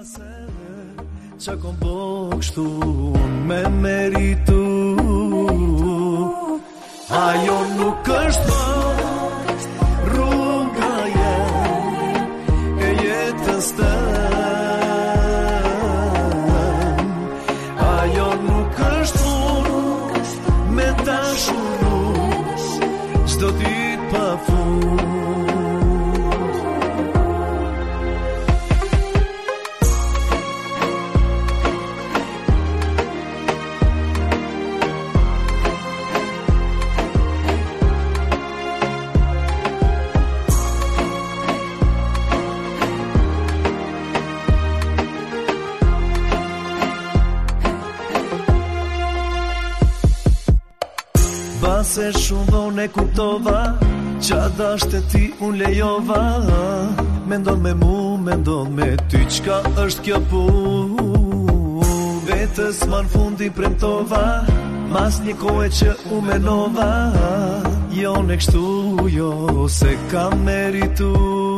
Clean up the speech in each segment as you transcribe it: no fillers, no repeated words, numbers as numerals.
Qa kom bo kështu me meritu, ajo nuk është rruga e jetës tëm. Ajo nuk është me dashuru çdo ditë pa fund. Se shumë dhone kuptova, qa dashte ti unë lejova. Mendon me mu, mendon me ty, qka është kjo pun. Vetës ma në fundi premtova, mas një kohë që u menova. Jo në kështu, jo se kam meritu.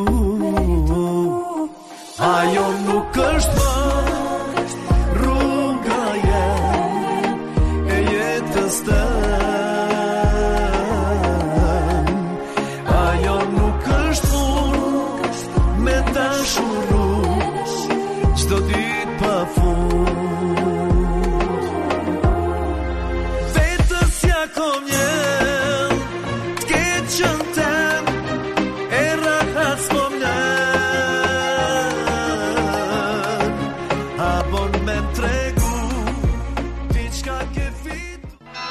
Ajo nuk është rruga e jetës të. Çdo ditë pa fund. Vetës ja kom njën, t'ketë qënë tem, e rahat s'kom njën. Abon me m'tregu, ti qka ke fitu.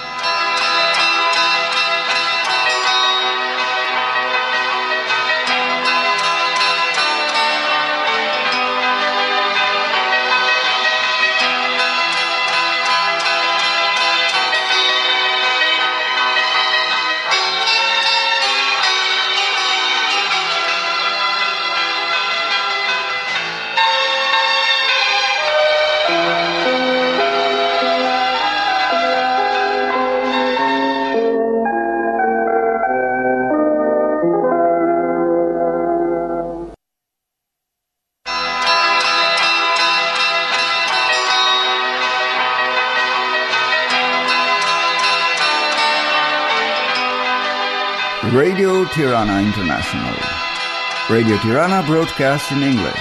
Radio Tirana International. Radio Tirana broadcasts in English.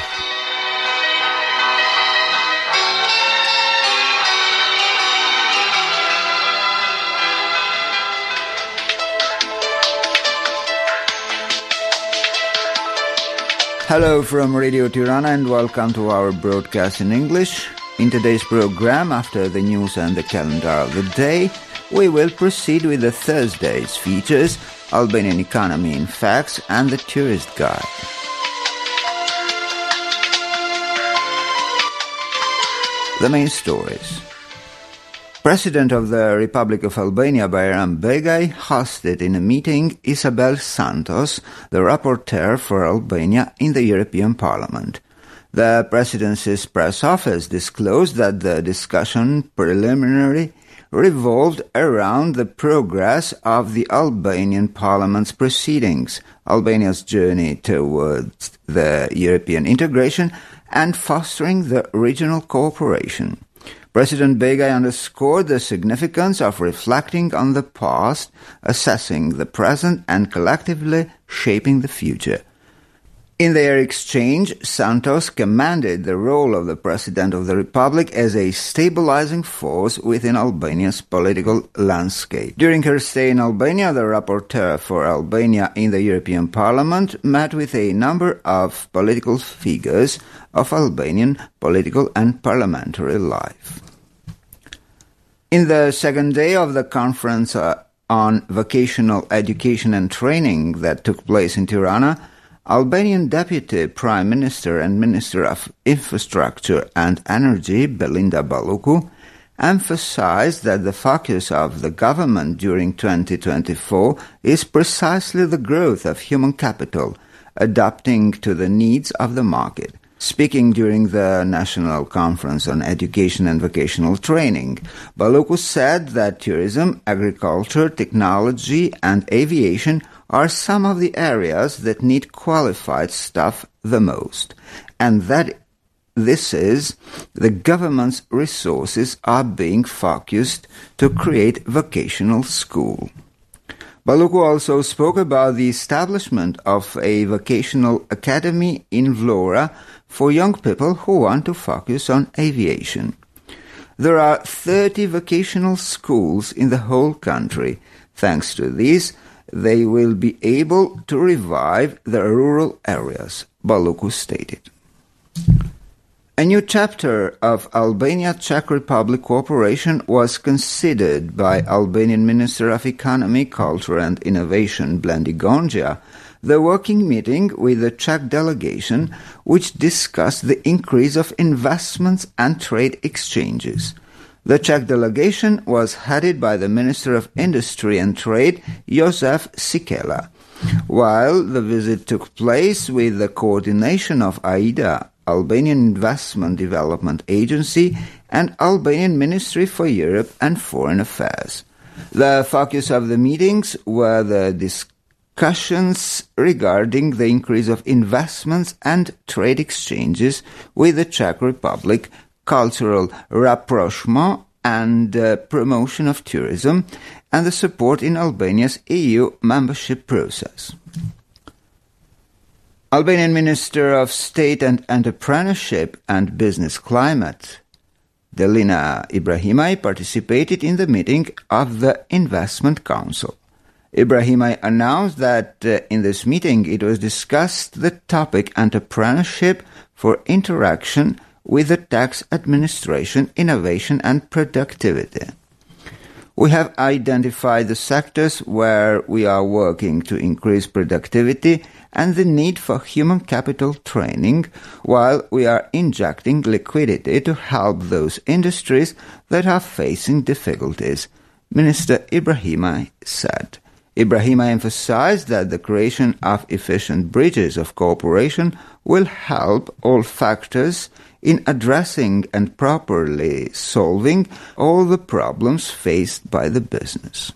Hello from Radio Tirana and welcome to our broadcast in English. In today's program, after the news and the calendar of the day, we will proceed with the Thursday's features, Albanian economy in facts, and the tourist guide. The main stories. President of the Republic of Albania, Bayram Begaj, hosted in a meeting Isabel Santos, the rapporteur for Albania in the European Parliament. The presidency's press office disclosed that the discussion preliminary revolved around the progress of the Albanian Parliament's proceedings, Albania's journey towards the European integration, and fostering the regional cooperation. President Begaj underscored the significance of reflecting on the past, assessing the present, and collectively shaping the future. In their exchange, Santos commended the role of the President of the Republic as a stabilizing force within Albania's political landscape. During her stay in Albania, the rapporteur for Albania in the European Parliament met with a number of political figures of Albanian political and parliamentary life. In the second day of the conference on vocational education and training that took place in Tirana, Albanian Deputy Prime Minister and Minister of Infrastructure and Energy, Belinda Balluku, emphasized that the focus of the government during 2024 is precisely the growth of human capital, adapting to the needs of the market. Speaking during the National Conference on Education and Vocational Training, Balluku said that tourism, agriculture, technology, and aviation are some of the areas that need qualified staff the most, and that this is, the government's resources are being focused to create vocational school. Bălucu also spoke about the establishment of a vocational academy in Vlora for young people who want to focus on aviation. There are 30 vocational schools in the whole country. Thanks to this, they will be able to revive the rural areas, Bălucu stated. A new chapter of Albania-Czech Republic cooperation was considered by Albanian Minister of Economy, Culture and Innovation, Blendi Gonja, the working meeting with the Czech delegation, which discussed the increase of investments and trade exchanges. The Czech delegation was headed by the Minister of Industry and Trade, Josef Sikela, while the visit took place with the coordination of AIDA, Albanian Investment Development Agency, and Albanian Ministry for Europe and Foreign Affairs. The focus of the meetings were the discussions regarding the increase of investments and trade exchanges with the Czech Republic, cultural rapprochement and promotion of tourism, and the support in Albania's EU membership process. Albanian Minister of State and Entrepreneurship and Business Climate, Delina Ibrahimaj, participated in the meeting of the Investment Council. Ibrahimaj announced that in this meeting it was discussed the topic entrepreneurship for interaction with the tax administration, innovation and productivity. We have identified the sectors where we are working to increase productivity and the need for human capital training, while we are injecting liquidity to help those industries that are facing difficulties, Minister Ibrahimaj said. Ibrahimaj emphasized that the creation of efficient bridges of cooperation will help all factors in addressing and properly solving all the problems faced by the business.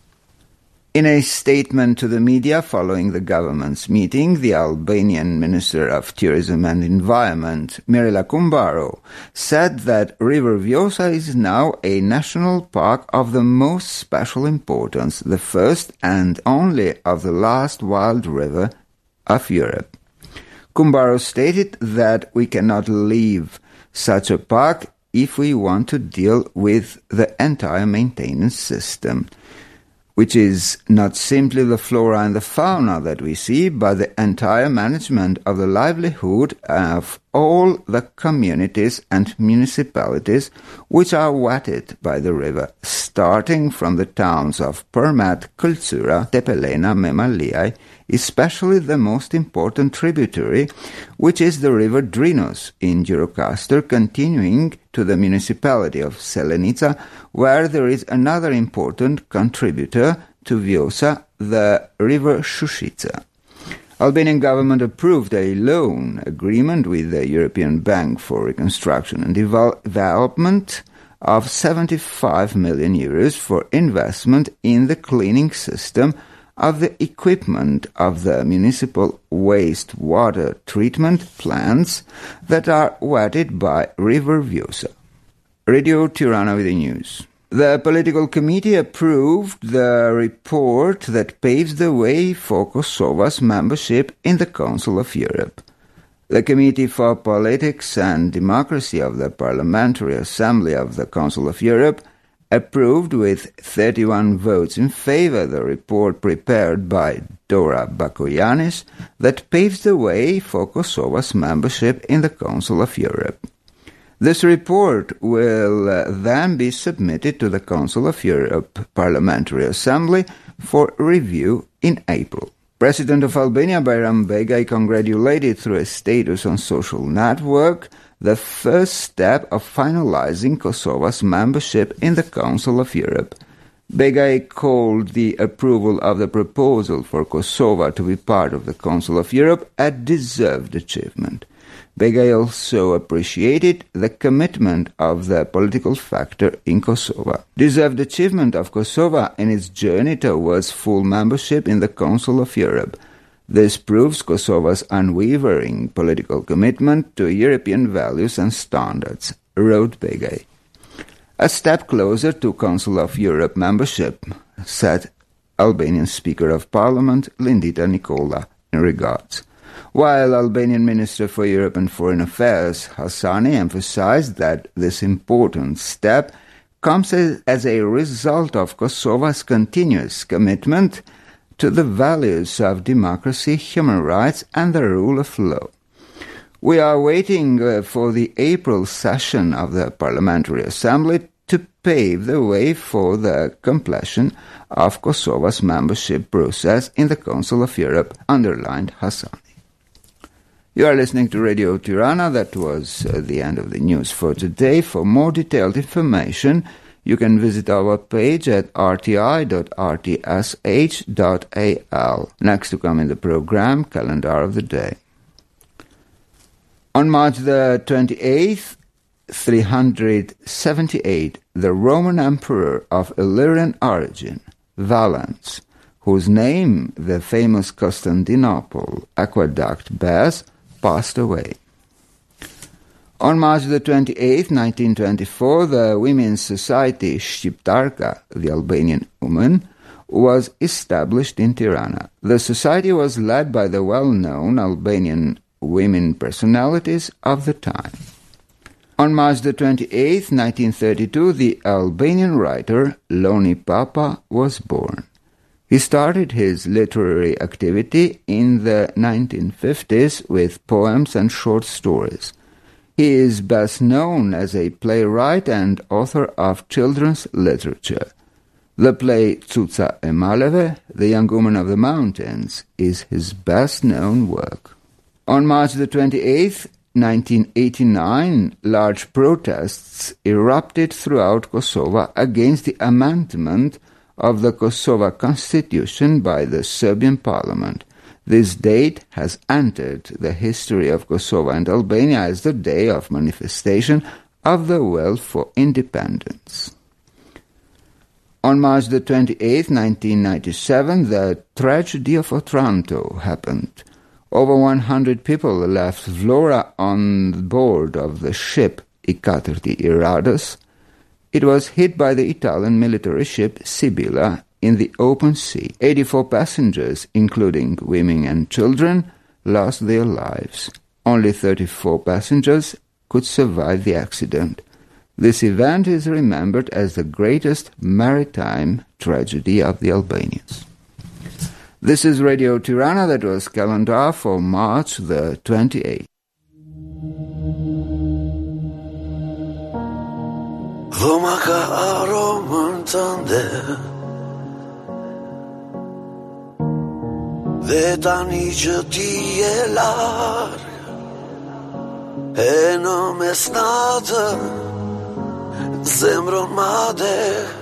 In a statement to the media following the government's meeting, the Albanian Minister of Tourism and Environment, Mirela Kumbaro, said that River Vjosa is now a national park of the most special importance, the first and only of the last wild river of Europe. Kumbaro stated that we cannot leave such a park if we want to deal with the entire maintenance system, which is not simply the flora and the fauna that we see, but the entire management of the livelihood of all the communities and municipalities which are wetted by the river, starting from the towns of Përmet, Kultura, Tepelena, Memaliaj, especially the most important tributary, which is the river Drinos in Gjirokastër, continuing to the municipality of Selenica, where there is another important contributor to Vjosa, the river Shushica. Albanian government approved a loan agreement with the European Bank for Reconstruction and Development of 75 million euros for investment in the cleaning system of the equipment of the municipal wastewater treatment plants that are wetted by River Vjosa. Radio Tirana with the news. The political committee approved the report that paves the way for Kosova's membership in the Council of Europe. The Committee for Politics and Democracy of the Parliamentary Assembly of the Council of Europe approved with 31 votes in favor the report prepared by Dora Bakoyannis that paves the way for Kosova's membership in the Council of Europe. This report will then be submitted to the Council of Europe Parliamentary Assembly for review in April. President of Albania Bajram Begaj congratulated through a status on social network the first step of finalizing Kosova's membership in the Council of Europe. Begaj called the approval of the proposal for Kosovo to be part of the Council of Europe a deserved achievement. Begaj also appreciated the commitment of the political factor in Kosovo. Deserved achievement of Kosovo in its journey towards full membership in the Council of Europe. This proves Kosova's unwavering political commitment to European values and standards, wrote Begay. A step closer to Council of Europe membership, said Albanian Speaker of Parliament Lindita Nikola in regards. While Albanian Minister for Europe and Foreign Affairs Hasani emphasized that this important step comes as a result of Kosova's continuous commitment to the values of democracy, human rights, and the rule of law. We are waiting for the April session of the Parliamentary Assembly to pave the way for the completion of Kosova's membership process in the Council of Europe, underlined Hasani. You are listening to Radio Tirana. That was the end of the news for today. For more detailed information, you can visit our page at rti.rtsh.al. Next to come in the program, Calendar of the Day. On March the 28th, 378, the Roman Emperor of Illyrian origin, Valens, whose name the famous Constantinople aqueduct bears, passed away. On March the 28th, 1924, the Women's Society Shqiptarka, the Albanian woman, was established in Tirana. The society was led by the well-known Albanian women personalities of the time. On March the 28th, 1932, the Albanian writer Loni Papa was born. He started his literary activity in the 1950s with poems and short stories. He is best known as a playwright and author of children's literature. The play Cuca e Maleve, The Young Woman of the Mountains, is his best-known work. On March the 28th, 1989, large protests erupted throughout Kosovo against the amendment of the Kosovo Constitution by the Serbian Parliament. This date has entered the history of Kosovo and Albania as the day of manifestation of the will for independence. On March the 28th, 1997, the tragedy of Otranto happened. Over 100 people left Vlora on board of the ship I-40 Irados. It was hit by the Italian military ship Sibylla in the open sea. 84 passengers, including women and children, lost their lives. Only 34 passengers could survive the accident. This event is remembered as the greatest maritime tragedy of the Albanians. This is Radio Tirana. That was Calendar for March the 28th. Dhoma ka aromën tënde dhe tani që ti je larg e në mesnatë zemrën made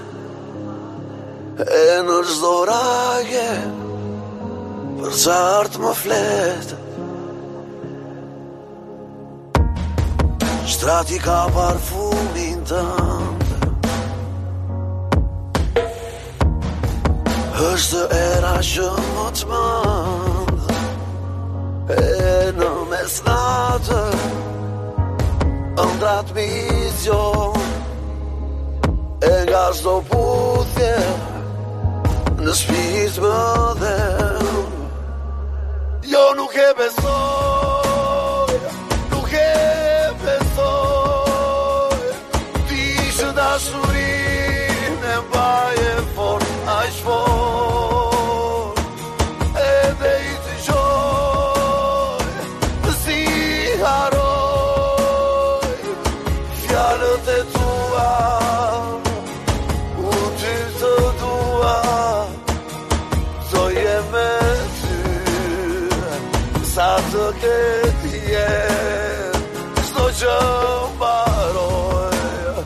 e në çdo rage për qartë më flet Shtrati ka parfumin tënd është era që më të mand e në mesnatë ëndrat mision e nga çdo puthje në shpirt më dhe jo nuk e besoj nuk e besoj ti që dashurin e mbaje fort aq fort edhe i të gjoj si haroj fjalët e tua u ty të dua do jeme ty sa të ketë jetë çdo gjë mbaroj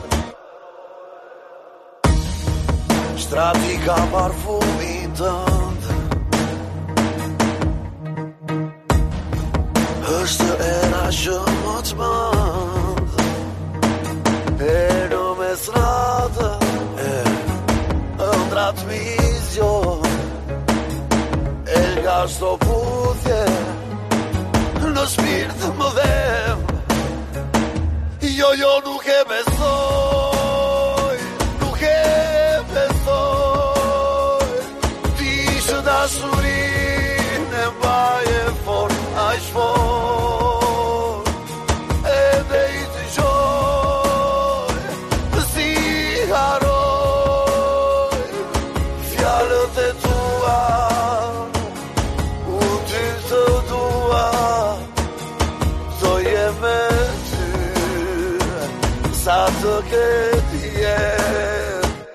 Shtrati ka parfumin tënd është era që më të mand e në mesnatë ëndrat mision e nga çdo puthje në shpirt më dhem. Jo, nuk e besoj, nuk e besoj. Ti që dashurin e mbaje fort, aq fort. Edhe i të gjoj, si haroj fjalët e tua, unë ty të dua, do jem me ty, sa të ketë jetë.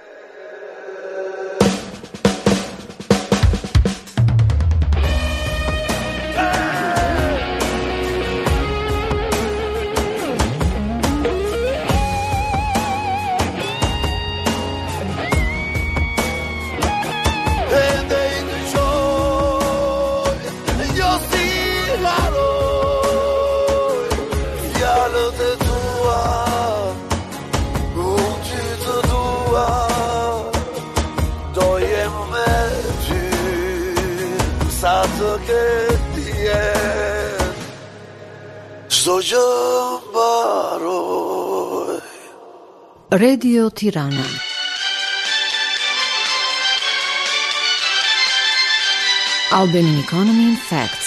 Çdo gjë mbaroj. Radio Tirana. Albanian Economy in Facts.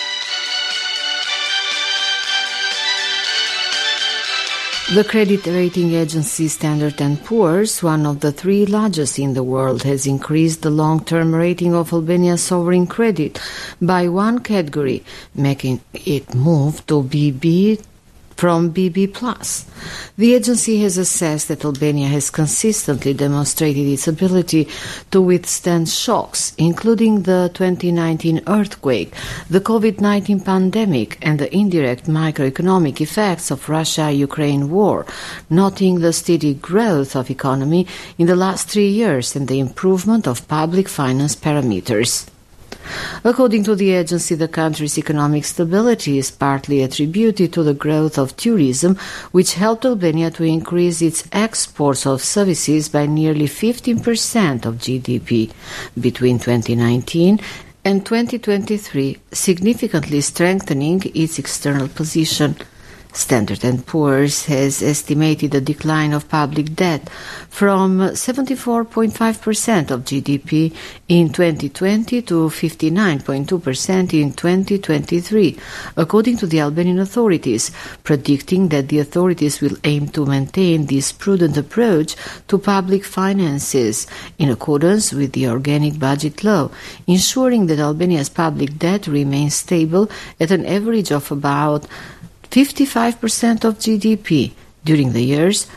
The credit rating agency Standard & Poor's, one of the three largest in the world, has increased the long-term rating of Albania's sovereign credit by one category, making it move to BB from BB+. The agency has assessed that Albania has consistently demonstrated its ability to withstand shocks, including the 2019 earthquake, the COVID-19 pandemic, and the indirect microeconomic effects of Russia-Ukraine war, noting the steady growth of economy in the last 3 years and the improvement of public finance parameters. According to the agency, the country's economic stability is partly attributed to the growth of tourism, which helped Albania to increase its exports of services by nearly 15% of GDP between 2019 and 2023, significantly strengthening its external position. Standard & Poor's has estimated a decline of public debt from 74.5% of GDP in 2020 to 59.2% in 2023, according to the Albanian authorities, predicting that the authorities will aim to maintain this prudent approach to public finances in accordance with the organic budget law, ensuring that Albania's public debt remains stable at an average of about 55% of GDP during the years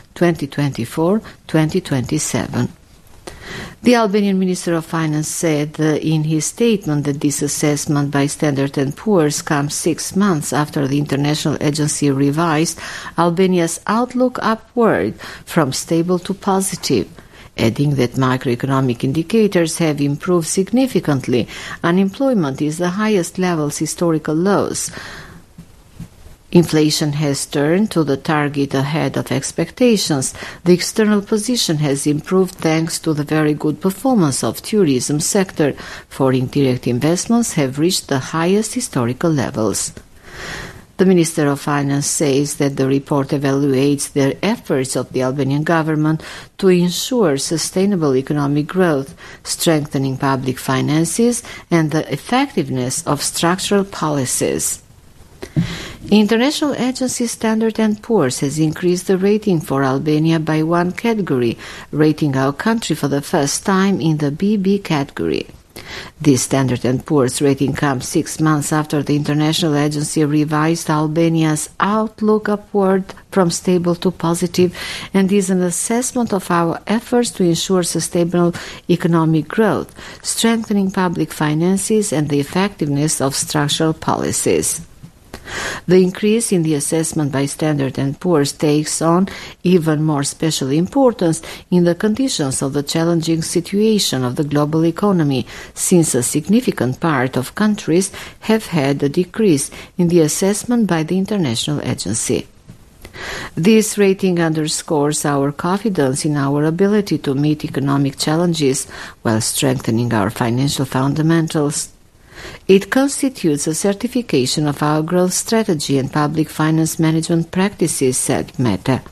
2024-2027. The Albanian Minister of Finance said in his statement that this assessment by Standard & Poor's comes 6 months after the international agency revised Albania's outlook upward from stable to positive, adding that macroeconomic indicators have improved significantly. Unemployment is the highest levels historical lows. Inflation has turned to the target ahead of expectations. The external position has improved thanks to the very good performance of tourism sector. Foreign direct investments have reached the highest historical levels. The Minister of Finance says that the report evaluates the efforts of the Albanian government to ensure sustainable economic growth, strengthening public finances, and the effectiveness of structural policies. International agency Standard & Poor's has increased the rating for Albania by one category, rating our country for the first time in the BB category. This Standard & Poor's rating comes 6 months after the international agency revised Albania's outlook upward from stable to positive and is an assessment of our efforts to ensure sustainable economic growth, strengthening public finances and the effectiveness of structural policies. The increase in the assessment by Standard & Poor's takes on even more special importance in the conditions of the challenging situation of the global economy, since a significant part of countries have had a decrease in the assessment by the international agency. This rating underscores our confidence in our ability to meet economic challenges while strengthening our financial fundamentals. It constitutes a certification of our growth strategy and public finance management practices, said Mehta.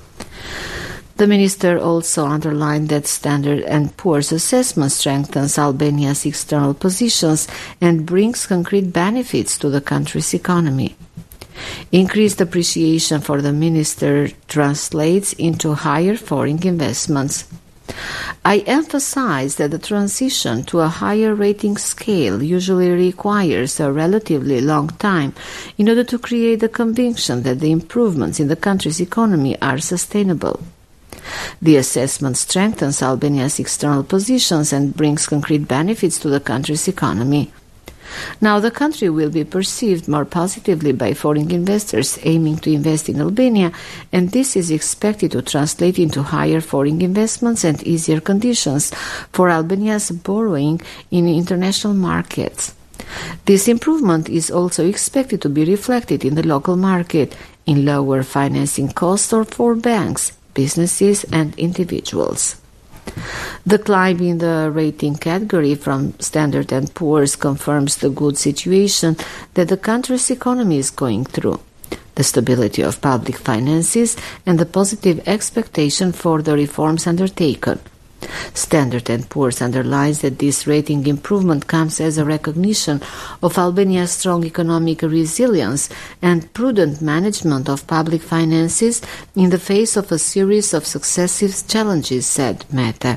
The minister also underlined that Standard & Poor's assessment strengthens Albania's external positions and brings concrete benefits to the country's economy. Increased appreciation for the minister translates into higher foreign investments. I emphasize that the transition to a higher rating scale usually requires a relatively long time in order to create the conviction that the improvements in the country's economy are sustainable. The assessment strengthens Albania's external positions and brings concrete benefits to the country's economy. Now the country will be perceived more positively by foreign investors aiming to invest in Albania, and this is expected to translate into higher foreign investments and easier conditions for Albania's borrowing in international markets. This improvement is also expected to be reflected in the local market, in lower financing costs for banks, businesses and individuals. The climb in the rating category from Standard & Poor's confirms the good situation that the country's economy is going through, the stability of public finances and the positive expectation for the reforms undertaken. Standard & Poor's underlines that this rating improvement comes as a recognition of Albania's strong economic resilience and prudent management of public finances in the face of a series of successive challenges, said Mehta.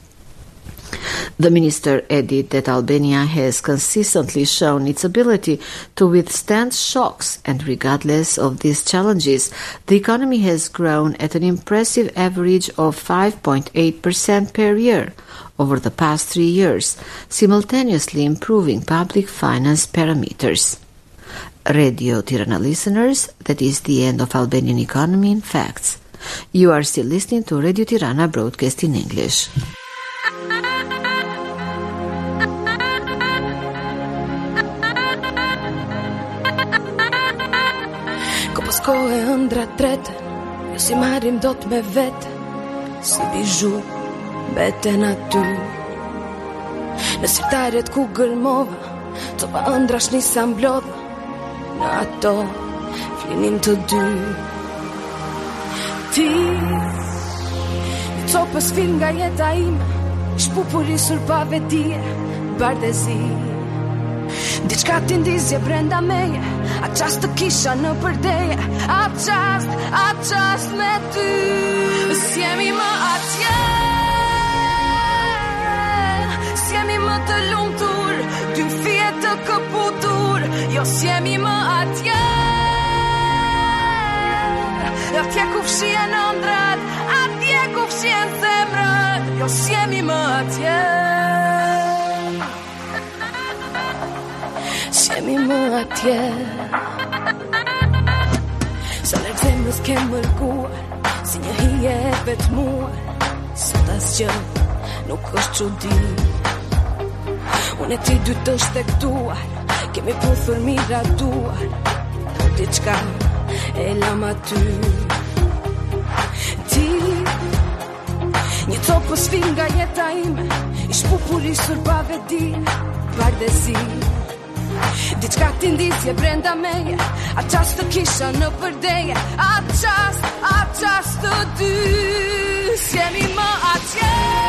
The minister added that Albania has consistently shown its ability to withstand shocks, and regardless of these challenges, the economy has grown at an impressive average of 5.8% per year over the past 3 years, simultaneously improving public finance parameters. Radio Tirana listeners, that is the end of Albanian economy in facts. You are still listening to Radio Tirana broadcast in English. Ko e ëndra trete, jo si marim do të me vete, si bijou, beten aty. Në sirtaret ku gërmova, copa ëndrash nisa mblodha, në ato flinin të dy. Ti, një copës fil nga jeta ime, shpupurisur pa vedije, bardezi. Diçka t'indizje brenda meje, a qast të kisha në përdeje, a qast me ty. S'jemi më atje, s'jemi më të lumtur, dy fije të këputur, jo s'jemi më atje. Atje ku fshien ëndrat, atje ku fshien zemrët, jo s'jemi më atje. S'jemi më atje. Sa lërë zemrës ke mërkuar, si një hije e vetmuar, sot asgjë nuk është çudi. Unë e ti dy të shtektuar, kemi puthur miratuar, po diçka e lam aty. Ti, një copës fil nga jeta ime, i shpupurisur pa vedi, bardezi. Diçka t'indizje brenda meje, a qast të kisha në përdeje, a qast të dy. S'jemi më atje,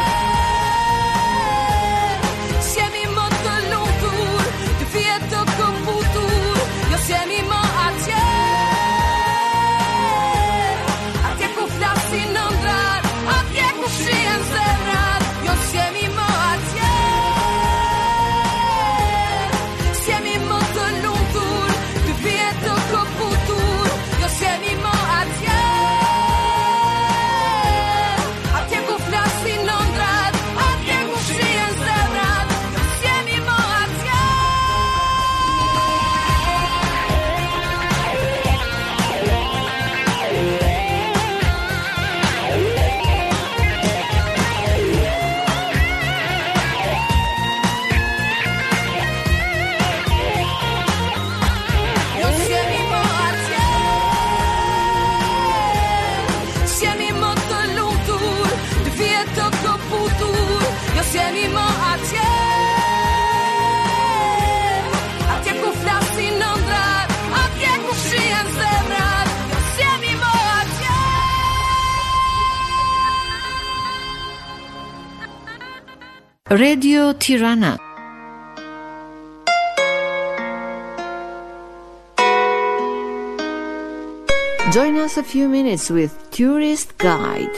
s'jemi më të lumtur, të fije të këputur, jo s'jemi më atje. Atje ku flasin ëndrat, atje ku fshien zemrat, jo s'jemi më atje. Radio Tirana. Join us a few minutes with Tourist Guide.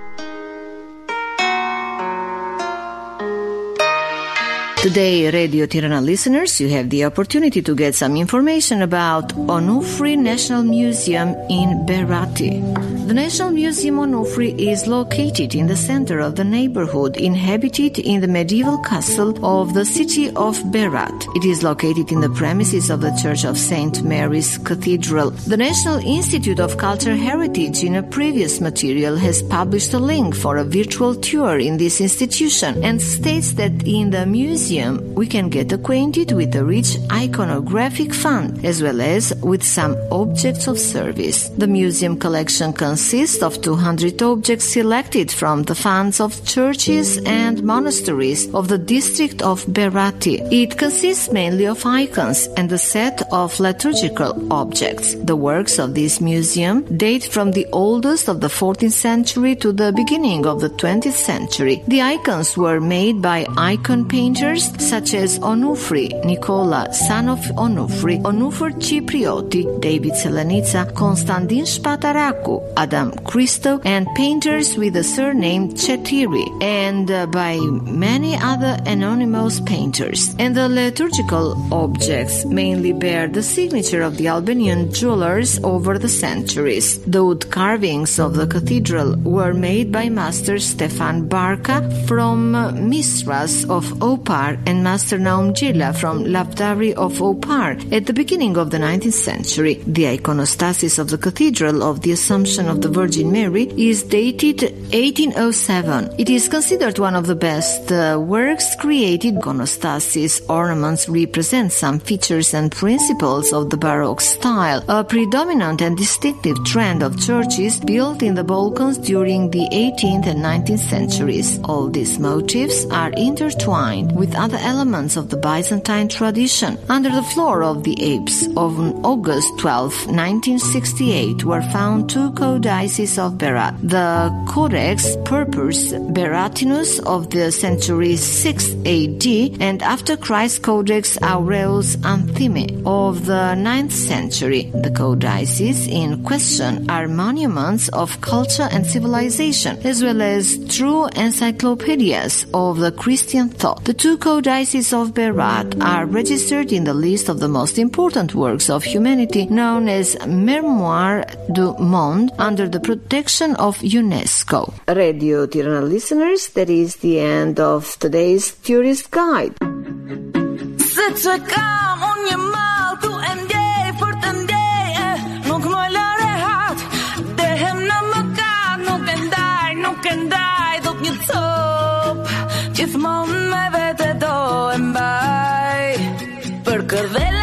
Today, Radio Tirana listeners, you have the opportunity to get some information about Onufri National Museum in Berati. The National Museum Onufri is located in the center of the neighborhood, inhabited in the medieval castle of the city of Berat. It is located in the premises of the Church of St. Mary's Cathedral. The National Institute of Cultural Heritage, in a previous material, has published a link for a virtual tour in this institution and states that in the museum we can get acquainted with a rich iconographic fund as well as with some objects of service. The museum collection consists of 200 objects selected from the funds of churches and monasteries of the district of Berati. It consists mainly of icons and a set of liturgical objects. The works of this museum date from the oldest of the 14th century to the beginning of the 20th century. The icons were made by icon painters such as Onufri, Nicola, son of Onufri, Onufr Ciprioti, David Selenica, Konstantin Spataraku, Adam Christo, and painters with the surname Cetiri, and by many other anonymous painters. And the liturgical objects mainly bear the signature of the Albanian jewelers over the centuries. The wood carvings of the cathedral were made by Master Stefan Barka from Mistras of Opar and Master Naum Gila from Lavdari of Opar at the beginning of the 19th century. The iconostasis of the Cathedral of the Assumption of the Virgin Mary is dated 1807. It is considered one of the best works created. Iconostasis ornaments represent some features and principles of the Baroque style, a predominant and distinctive trend of churches built in the Balkans during the 18th and 19th centuries. All these motifs are intertwined with other elements of the Byzantine tradition. Under the floor of the apse on August 12, 1968 were found two codices of Berat. The Codex Purpurs Beratinus of the century 6 AD and after Christ Codex Aureus Anthime of the 9th century. The codices in question are monuments of culture and civilization, as well as true encyclopedias of the Christian thought. The two codices of Berat are registered in the list of the most important works of humanity known as Mémoire du Monde under the protection of UNESCO. Radio Tirana listeners, that is the end of today's tourist guide. Për kërvele